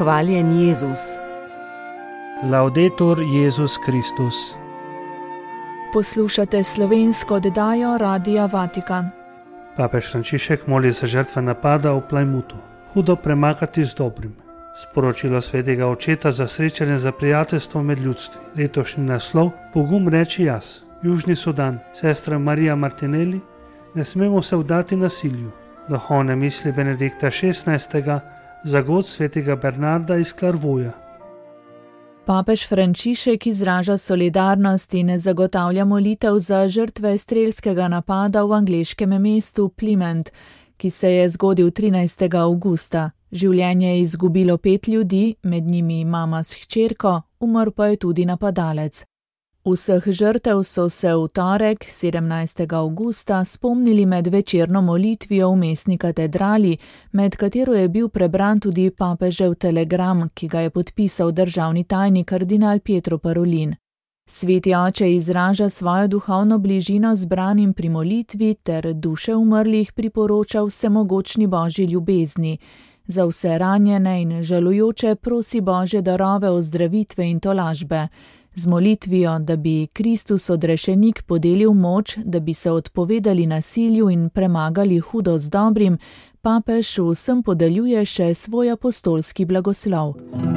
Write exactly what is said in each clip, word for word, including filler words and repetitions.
Hvaljen Jezus. Laudetur Jezus Kristus. Poslušate slovensko oddajo Radia Vatikan. Papež Frančišek moli za žrtve napada v Plajmutu. Hudo premagati z dobrim. Sporočilo svetega očeta za srečanje za prijateljstvo med ljudstvi. Letošnji naslov: Pogum reči jaz. Južni Sudan, sestra Marija Martinelli: ne smemo se vdati nasilju. Duhovne misli Benedikta šestnajstega za god svetega Bernarda iz Klarvoja. Papež Frančišek izraža solidarnost in zagotavlja molitev za žrtve strelskega napada v angleškem mestu Plymouth, ki se je zgodil trinajstega avgusta. Življenje je izgubilo pet ljudi, med njimi mama s hčerko, umrl pa je tudi napadalec. Vseh žrtev so se v torek, sedemnajstega avgusta, spomnili med večerno molitvijo v mestni katedrali, med katero je bil prebran tudi papežev telegram, ki ga je podpisal državni tajnik kardinal Pietro Parolin. Sveti oče izraža svojo duhovno bližino zbranim pri molitvi ter duše umrlih priporoča vsemogočni Božji ljubezni. Za vse ranjene in žalujoče prosi Božje darove ozdravitve in tolažbe. Z molitvijo, da bi Kristus odrešenik podelil moč, da bi se odpovedali nasilju in premagali hudo z dobrim, papež vsem podeljuje še svoj apostolski blagoslov.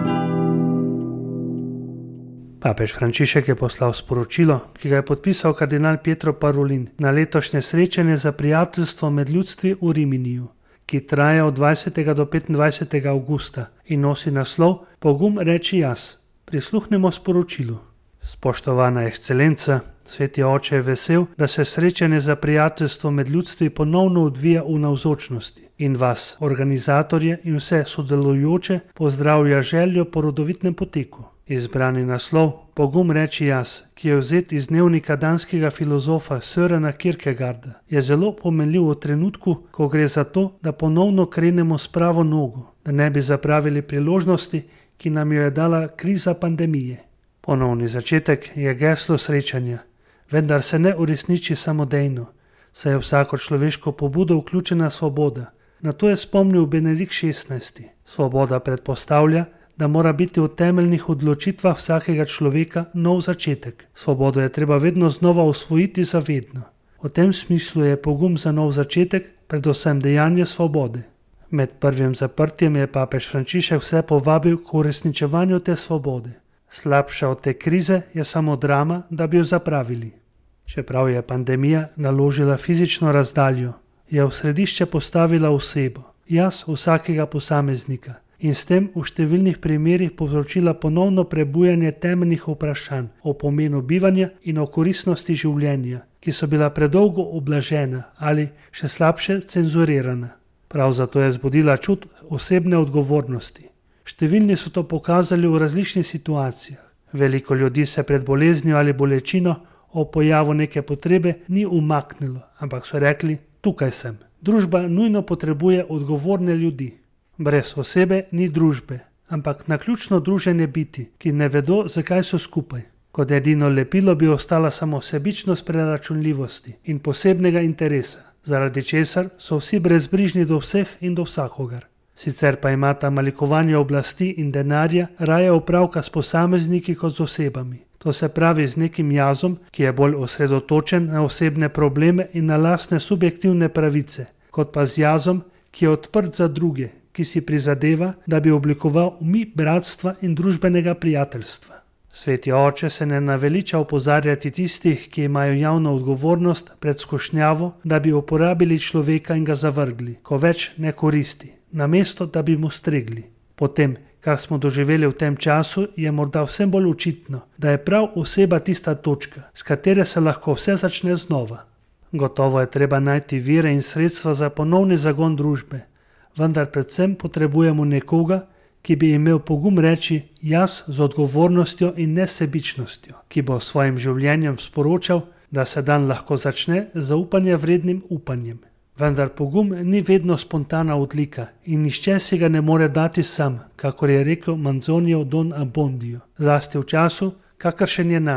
Papež Frančišek je poslal sporočilo, ki ga je podpisal kardinal Pietro Parolin na letošnje srečanje za prijateljstvo med ljudstvi v Riminiju, ki traja od dvajsetega do petindvajsetega avgusta in nosi naslov Pogum reči jaz. Prisluhnemo sporočilu. Spoštovana ekscelenca, sveti oče je vesel, da se srečanje za prijateljstvo med ljudstvi ponovno odvija v navzočnosti in vas, organizatorje in vse sodelujoče, pozdravlja željo po rodovitnem poteku. Izbrani naslov Pogum reči jaz, ki je vzet iz dnevnika danskega filozofa Sørena Kierkegaarda, je zelo pomenljiv v trenutku, ko gre za to, da ponovno krenemo s pravo nogo, da ne bi zapravili priložnosti, ki nam jo je dala kriza pandemije. Ponovni začetek je geslo srečanja, vendar se ne uresniči samodejno, saj je vsako človeško pobudo vključena svoboda. Na to je spomnil Benedikt šestnajsti. Svoboda predpostavlja, da mora biti v temeljnih odločitvah vsakega človeka nov začetek. Svobodo je treba vedno znova osvojiti zavedno. V tem smislu je pogum za nov začetek predvsem dejanje svobode. Med prvim zaprtjem je papež Frančišek vse povabil k uresničevanju te svobode. Slabša od te krize je samo drama, da bi jo zapravili. Čeprav je pandemija naložila fizično razdaljo, je v središče postavila osebo, jaz vsakega posameznika, in s tem v številnih primerih povzročila ponovno prebujanje temeljnih vprašanj o pomenu bivanja in o koristnosti življenja, ki so bila predolgo ublažena ali, še slabše, cenzurirana. Prav zato je zbudila čut osebne odgovornosti. Številni so to pokazali v različnih situacijah. Veliko ljudi se pred boleznijo ali bolečino o pojavu neke potrebe ni umaknilo, ampak so rekli: tukaj sem. Družba nujno potrebuje odgovorne ljudi. Brez osebe ni družbe, ampak naključno druženje biti, ki ne vedo, zakaj so skupaj. Kot edino lepilo bi ostala samo sebičnost preračunljivosti in posebnega interesa, zaradi česar so vsi brezbrižni do vseh in do vsakogar. Sicer pa imata malikovanje oblasti in denarja raje opravka s posamezniki kot z osebami. To se pravi z nekim jazom, ki je bolj osredotočen na osebne probleme in na lastne subjektivne pravice, kot pa z jazom, ki je odprt za druge, ki si prizadeva, da bi oblikoval mi bratstva in družbenega prijateljstva. Sveti oče se ne naveliča opozarjati tistih, ki imajo javno odgovornost pred skušnjavo, da bi uporabili človeka in ga zavrgli, ko več ne koristi, namesto da bi mu stregli. Potem, kar smo doživeli v tem času, je morda vsem bolj očitno, da je prav oseba tista točka, s katere se lahko vse začne znova. Gotovo je treba najti vire in sredstva za ponovni zagon družbe, vendar predvsem potrebujemo nekoga, ki bi imel pogum reči jaz z odgovornostjo in nesebičnostjo, ki bo s svojim življenjem sporočal, da se dan lahko začne z zaupanja vrednim upanjem. Vendar pogum ni vedno spontana odlika in nihče si ga ne more dati sam, kakor je rekel Manzonijev Don Abbondio, zlasti v času, kakršen je naš,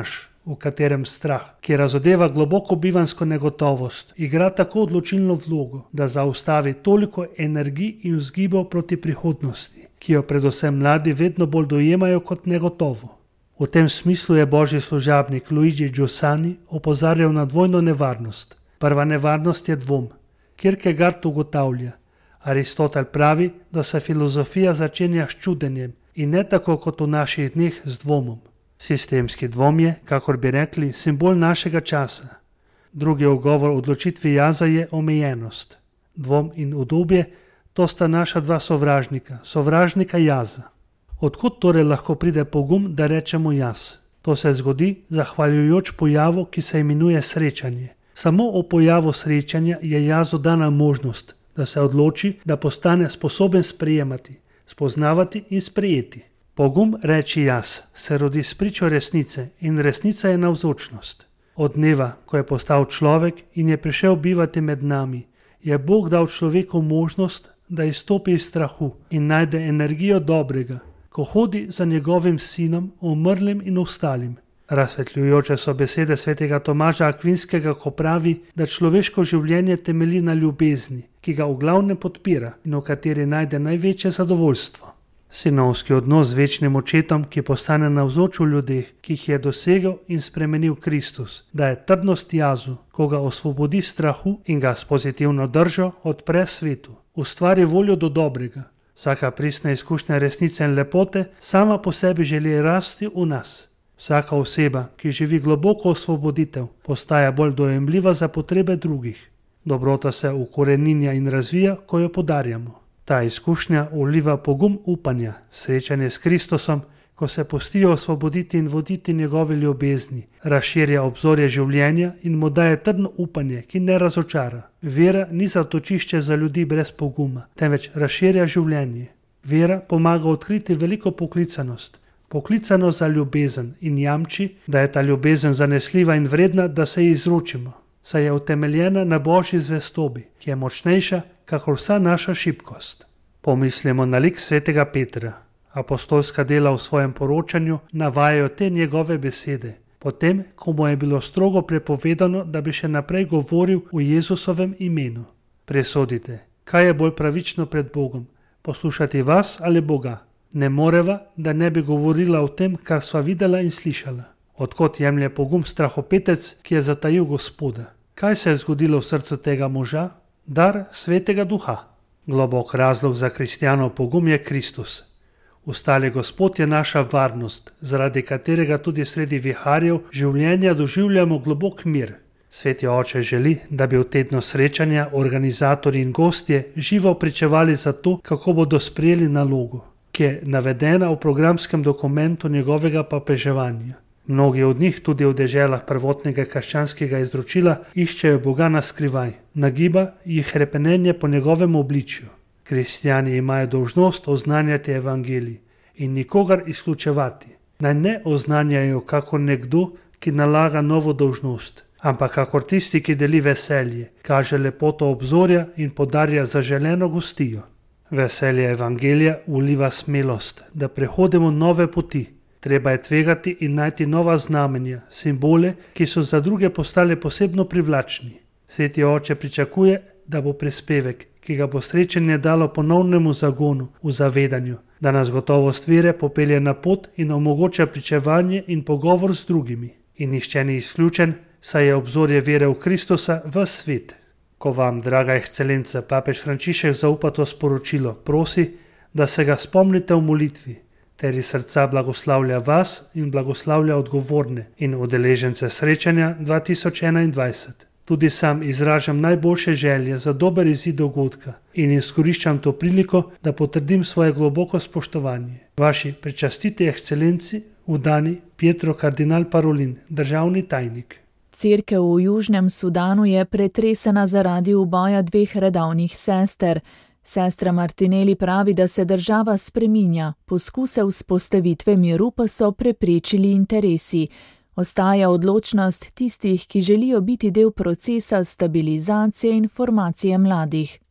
v katerem strah, ki razodeva globoko bivansko negotovost, igra tako odločilno vlogo, da zaustavi toliko energij in vzgibov proti prihodnosti, ki jo predvsem mladi vedno bolj dojemajo kot negotovo. V tem smislu je božji služabnik Luigi Giussani opozarjal na dvojno nevarnost. Prva nevarnost je dvom. Kierkegaard ugotavlja: Aristotel pravi, da se filozofija začenja s čudenjem in ne tako kot v naših dneh z dvomom. Sistemski dvom je, kakor bi rekli, simbol našega časa. Drugi ugovor odločitvi jaza je omejenost. Dvom in udobje, to sta naša dva sovražnika, sovražnika jaza. Odkud torej lahko pride pogum, da rečemo jaz? To se zgodi zahvaljujoč pojavu, ki se imenuje srečanje. Samo o pojavu srečanja je jazu dana možnost, da se odloči, da postane sposoben sprejemati, spoznavati in sprejeti. Pogum reči jaz se rodi s pričo resnice in resnica je navzočnost. Od dneva, ko je postal človek in je prišel bivati med nami, je Bog dal človeku možnost, da izstopi iz strahu in najde energijo dobrega, ko hodi za njegovim sinom, umrlim in ostalim. Razsvetljujoče so besede svetega Tomaža Akvinskega, ko pravi, da človeško življenje temelji na ljubezni, ki ga v glavnem podpira in v kateri najde največje zadovoljstvo. Sinovski odnos z večnim očetom, ki postane navzoč v ljudeh, ki jih je dosegel in spremenil Kristus, daje trdnost jazu, ko ga osvobodi strahu in ga s pozitivno držo odpre svetu, ustvari voljo do dobrega. Vsaka pristna izkušnja resnice in lepote sama po sebi želi rasti v nas. Vsaka oseba, ki živi globoko osvoboditev, postaja bolj dojemljiva za potrebe drugih. Dobrota se ukoreninja in razvija, ko jo podarjamo. Ta izkušnja vliva pogum upanja, srečanje s Kristusom, ko se pustijo osvoboditi in voditi njegovi ljubezni, razširja obzorje življenja in mu daje trdno upanje, ki ne razočara. Vera ni zatočišče za ljudi brez poguma, temveč razširja življenje. Vera pomaga odkriti veliko poklicanost, poklicano za ljubezen in jamči, da je ta ljubezen zanesljiva in vredna, da se ji izročimo, saj je utemeljena na božji zvestobi, ki je močnejša, kakor vsa naša šibkost. Pomislimo na lik svetega Petra. Apostolska dela v svojem poročanju navajajo te njegove besede, potem, ko mu je bilo strogo prepovedano, da bi še naprej govoril v Jezusovem imenu. Presodite, kaj je bolj pravično pred Bogom, poslušati vas ali Boga? Ne moreva, da ne bi govorila o tem, kar sva videla in slišala. Odkot jemlje pogum strahopetec, ki je zatajil Gospoda? Kaj se je zgodilo v srcu tega moža? Dar svetega duha. Globok razlog za kristjanov pogum je Kristus. Ustali Gospod je naša varnost, zaradi katerega tudi sredi viharjev življenja doživljamo globok mir. Sveti Oče želi, da bi v tednu srečanja organizatorji in gostje živo pričevali za to, kako bodo sprejeli nalogo, ki je navedena v programskem dokumentu njegovega papeževanja. Mnogi od njih tudi v deželah prvotnega krščanskega izročila iščejo Boga na skrivaj, nagiba jih hrepenenje po njegovem obličju. Kristjani imajo dolžnost oznanjati evangelij in nikogar izključevati. Naj ne oznanjajo kakor nekdo, ki nalaga novo dolžnost, ampak kakor tisti, ki deli veselje, kaže lepoto obzorja in podarja zaželeno gostijo. Veselje evangelija vliva smelost, da prehodimo nove poti. Treba je tvegati in najti nova znamenja, simbole, ki so za druge postale posebno privlačni. Sveti Oče pričakuje, da bo prispevek, ki ga bo srečanje dalo ponovnemu zagonu v zavedanju, da nas gotovost vere popelje na pot in omogoča pričevanje in pogovor z drugimi. In nihče ni izključen, saj je obzorje vere v Kristusa ves svet. Ko vam, draga ekscelenca, papež Frančišek zaupa to sporočilo, prosi, da se ga spomnite v molitvi, ter iz srca blagoslavlja vas in blagoslavlja odgovorne in udeležence srečanja dva tisoč enaindvajset. Tudi sam izražam najboljše želje za dober izid dogodka in izkoriščam to priliko, da potrdim svoje globoko spoštovanje. Vaši prečastiti ekscelenci, vdani Pietro kardinal Parolin, državni tajnik. Cerkev v Južnem Sudanu je pretresena zaradi uboja dveh redovnih sester. Sestra Martinelli pravi, da se država spreminja, poskuse vzpostavitve miru pa so preprečili interesi. Ostaja odločnost tistih, ki želijo biti del procesa stabilizacije in formacije mladih.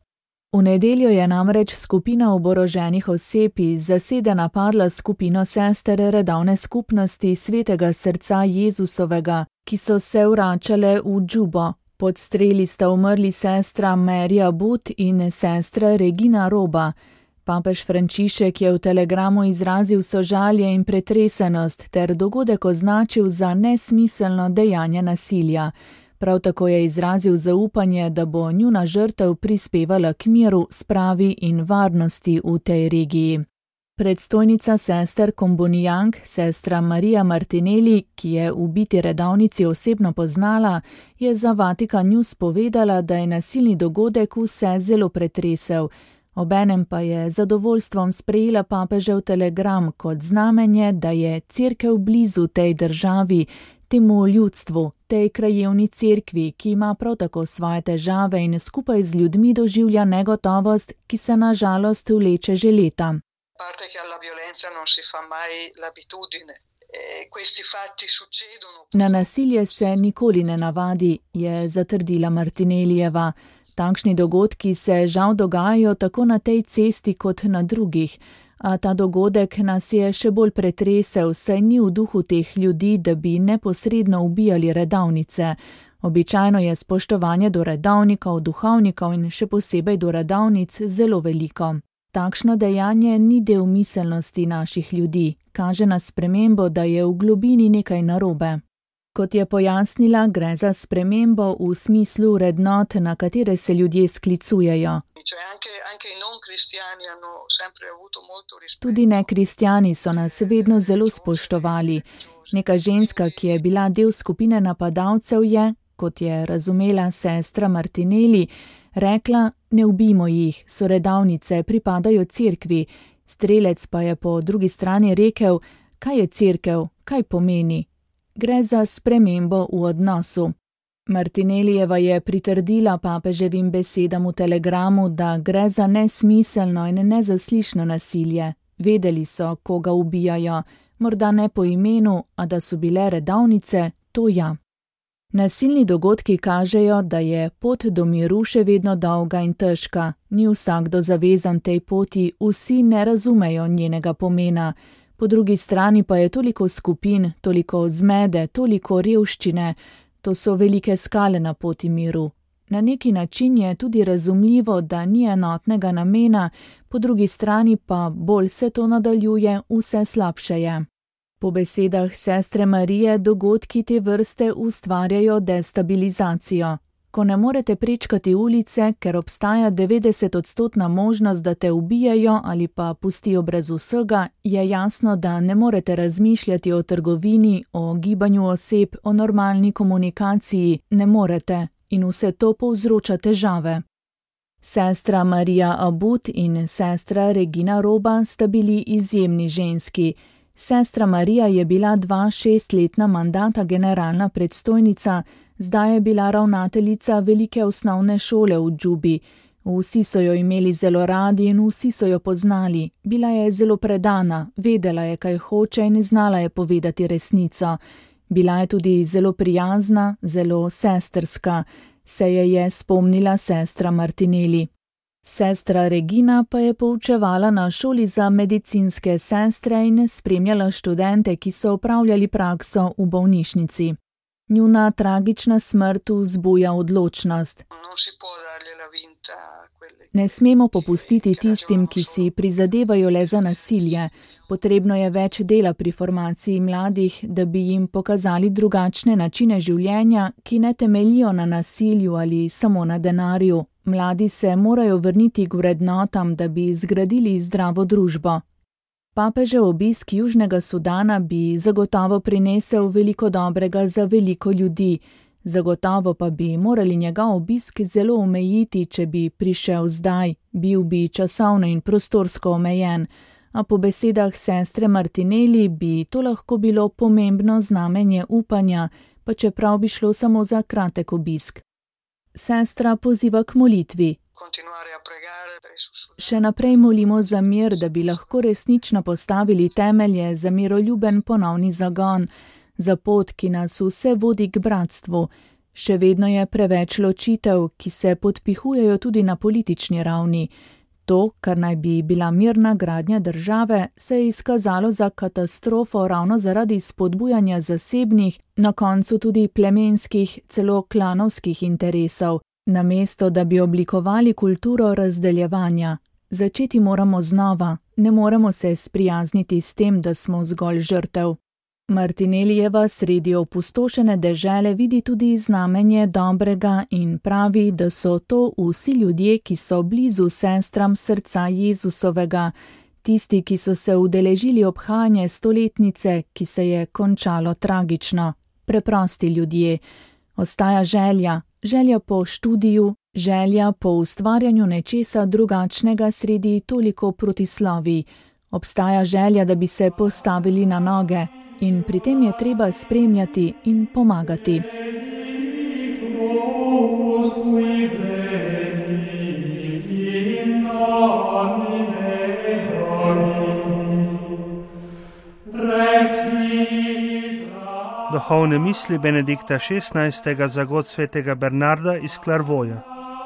V nedeljo je namreč skupina oboroženih oseb iz zasede napadla skupino sester redovne skupnosti Svetega srca Jezusovega, ki so se vračale v Džubo. Pod streli sta umrli sestra Mary Abbott in sestra Regina Roba. Papež Frančišek je v telegramu izrazil sožalje in pretresenost ter dogodek označil za nesmiselno dejanje nasilja. Prav tako je izrazil zaupanje, da bo njuna žrtev prispevala k miru, spravi in varnosti v tej regiji. Predstojnica sester Kombonijank, sestra Marija Martinelli, ki je ubiti redovnici osebno poznala, je za Vatikan News povedala, da je nasilni dogodek vse zelo pretresel. Obenem pa je zadovoljstvom sprejela papežev telegram kot znamenje, da je cerkev blizu tej državi, temu ljudstvu, tej krajevni cerkvi, ki ima prav tako svoje težave in skupaj z ljudmi doživlja negotovost, ki se na žalost vleče že leta. Na nasilje se nikoli ne navadi, je zatrdila Martinelijeva. Takšni dogodki se žal dogajajo tako na tej cesti kot na drugih, a ta dogodek nas je še bolj pretresel, saj ni v duhu teh ljudi, da bi neposredno ubijali redovnice. Običajno je spoštovanje do redovnikov, duhovnikov in še posebej do redovnic zelo veliko. Takšno dejanje ni del miselnosti naših ljudi, kaže na spremembo, da je v globini nekaj narobe. Kot je pojasnila, gre za spremembo v smislu vrednot, na katere se ljudje sklicujejo. Tudi nekristjani so nas vedno zelo spoštovali. Neka ženska, ki je bila del skupine napadalcev, je, kot je razumela sestra Martinelli, rekla: ne ubijmo jih, so redovnice, pripadajo cerkvi. Strelec pa je po drugi strani rekel: kaj je cerkev, kaj pomeni? Gre za spremembo v odnosu. Martinelijeva je pritrdila papeževim besedam v telegramu, da gre za nesmiselno in nezaslišno nasilje. Vedeli so, koga ubijajo, morda ne po imenu, a da so bile redovnice, to ja. Nasilni dogodki kažejo, da je pot do miru še vedno dolga in težka. Ni vsakdo zavezan tej poti, vsi ne razumejo njenega pomena. Po drugi strani pa je toliko skupin, toliko zmede, toliko revščine. To so velike skale na poti miru. Na neki način je tudi razumljivo, da ni enotnega namena, po drugi strani pa bolj se to nadaljuje, vse slabše je. Po besedah sestre Marije dogodki te vrste ustvarjajo destabilizacijo. Ko ne morete prečkati ulice, ker obstaja devetdesetodstotna možnost, da te ubijejo ali pa pustijo brez vsega, je jasno, da ne morete razmišljati o trgovini, o gibanju oseb, o normalni komunikaciji, ne morete, in vse to povzroča težave. Sestra Marija Abbott in sestra Regina Roba sta bili izjemni ženski. Sestra Marija je bila dva šestletna mandata generalna predstojnica, zdaj je bila ravnateljica velike osnovne šole v Džubi. Vsi so jo imeli zelo radi in vsi so jo poznali. Bila je zelo predana, vedela je, kaj hoče in znala je povedati resnico. Bila je tudi zelo prijazna, zelo sestrska, se je je spomnila sestra Martinelli. Sestra Regina pa je poučevala na šoli za medicinske sestre in spremljala študente, ki so opravljali prakso v bolnišnici. Njuna tragična smrt vzbuja odločnost. Ne smemo popustiti tistim, ki si prizadevajo le za nasilje. Potrebno je več dela pri formaciji mladih, da bi jim pokazali drugačne načine življenja, ki ne temeljijo na nasilju ali samo na denarju. Mladi se morajo vrniti k vrednotam, da bi zgradili zdravo družbo. Papežev obisk Južnega Sudana bi zagotovo prinesel veliko dobrega za veliko ljudi. Zagotovo pa bi morali njegov obisk zelo omejiti, če bi prišel zdaj, bil bi časovno in prostorsko omejen, a po besedah sestre Martinelli bi to lahko bilo pomembno znamenje upanja, pa čeprav bi šlo samo za kratek obisk. Sestra poziva k molitvi. Še naprej molimo za mir, da bi lahko resnično postavili temelje za miroljuben ponovni zagon, za pot, ki nas vse vodi k bratstvu. Še vedno je preveč ločitev, ki se podpihujejo tudi na politični ravni. To, kar naj bi bila mirna gradnja države, se je izkazalo za katastrofo ravno zaradi spodbujanja zasebnih, na koncu tudi plemenskih, celo klanovskih interesov, namesto da bi oblikovali kulturo razdeljevanja. Začeti moramo znova, ne moremo se sprijazniti s tem, da smo zgolj žrtev. Martinelijeva sredi opustošene dežele vidi tudi znamenje dobrega in pravi, da so to vsi ljudje, ki so blizu sestram srca Jezusovega, tisti, ki so se udeležili obhajanja stoletnice, ki se je končalo tragično. Preprosti ljudje. Ostaja želja, želja po študiju, želja po ustvarjanju nečesa drugačnega sredi toliko protislovij. Obstaja želja, da bi se postavili na noge. In pri tem je treba spremljati in pomagati. Duhovne misli Benedikta šestnajstega za god svetega Bernarda iz Clairvauxa.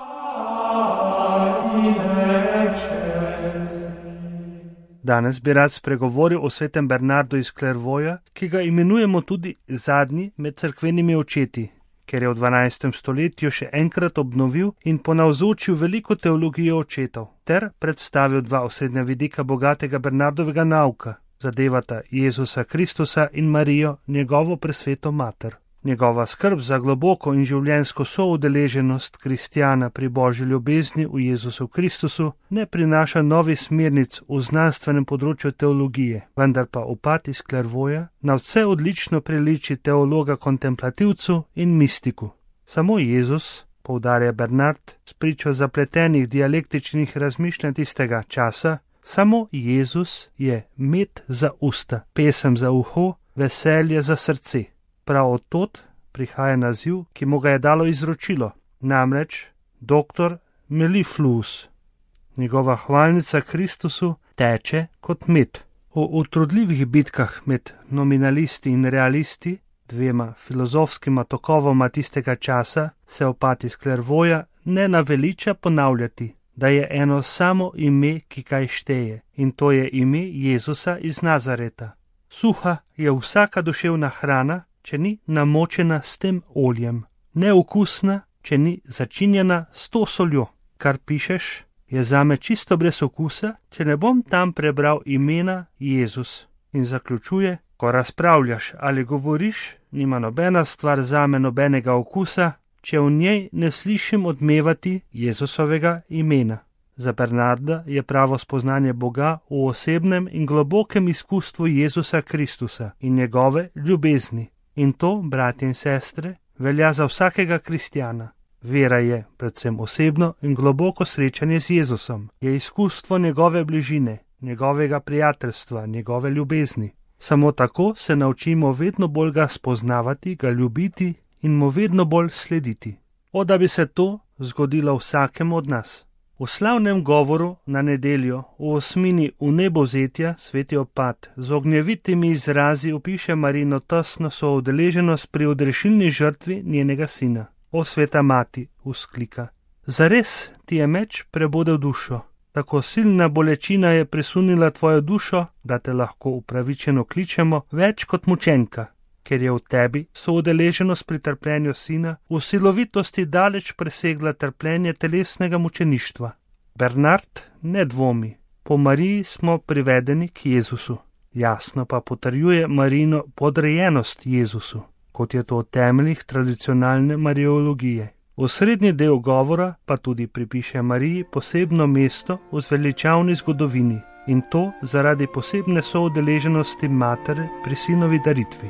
Danes bi rad spregovoril o svetem Bernardu iz Clairvauxa, ki ga imenujemo tudi zadnji med cerkvenimi očeti, ker je v dvanajstem stoletju še enkrat obnovil in ponavzočil veliko teologijo očetov, ter predstavil dva osrednja vidika bogatega Bernardovega nauka, zadevata Jezusa Kristusa in Marijo, njegovo presveto mater. Njegova skrb za globoko in življenjsko soudeleženost kristjana pri božji ljubezni v Jezusu Kristusu ne prinaša novih smernic v znanstvenem področju teologije, vendar pa upad iz Clairvauxa na vse odlično priliči teologa kontemplativcu in mistiku. Samo Jezus, poudarja Bernard, spričo zapletenih dialektičnih razmišljanj tistega časa, samo Jezus je med za usta, pesem za uho, veselje za srce. Prav od tod prihaja naziv, ki mu ga je dalo izročilo, namreč doktor Mellifluus. Njegova hvalnica Kristusu teče kot med. O utrudljivih bitkah med nominalisti in realisti, dvema filozofskima tokovoma tistega časa, se opat iz Clairvauxa ne naveliča ponavljati, da je eno samo ime, ki kaj šteje, in to je ime Jezusa iz Nazareta. Suha je vsaka duševna hrana, če ni namočena s tem oljem, neokusna, če ni začinjena s to soljo. Kar pišeš, je zame čisto brez okusa, če ne bom tam prebral imena Jezus. In zaključuje, ko razpravljaš ali govoriš, nima nobena stvar zame nobenega okusa, če v njej ne slišim odmevati Jezusovega imena. Za Bernarda je pravo spoznanje Boga v osebnem in globokem izkustvu Jezusa Kristusa in njegove ljubezni. In to, bratje in sestre, velja za vsakega kristjana. Vera je predvsem osebno in globoko srečanje z Jezusom, je izkustvo njegove bližine, njegovega prijateljstva, njegove ljubezni. Samo tako se naučimo vedno bolj ga spoznavati, ga ljubiti in mu vedno bolj slediti. O, da bi se to zgodilo vsakemu od nas. V slavnem govoru na nedeljo v osmini vnebovzetja sveti opat z ognjevitimi izrazi opiše Marino tesno soudeleženost pri odrešilni žrtvi njenega sina. O, sveta mati, vzklika, zares ti je meč prebodel dušo, tako silna bolečina je presunila tvojo dušo, da te lahko upravičeno kličemo več kot mučenka, ker je v tebi soudeleženost pri trpljenju sina v silovitosti daleč presegla trpljenje telesnega mučeništva. Bernard ne dvomi, po Mariji smo privedeni k Jezusu, jasno pa potrjuje Marino podrejenost Jezusu, kot je to v temeljih tradicionalne mariologije. V srednji del govora pa tudi pripiše Mariji posebno mesto v zveličavni zgodovini in to zaradi posebne soudeleženosti matere pri sinovi daritvi.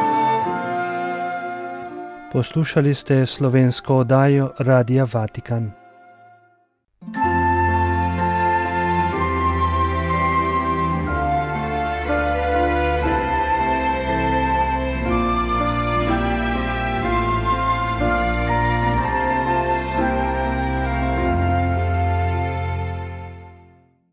Poslušali ste slovensko oddajo Radia Vatikan.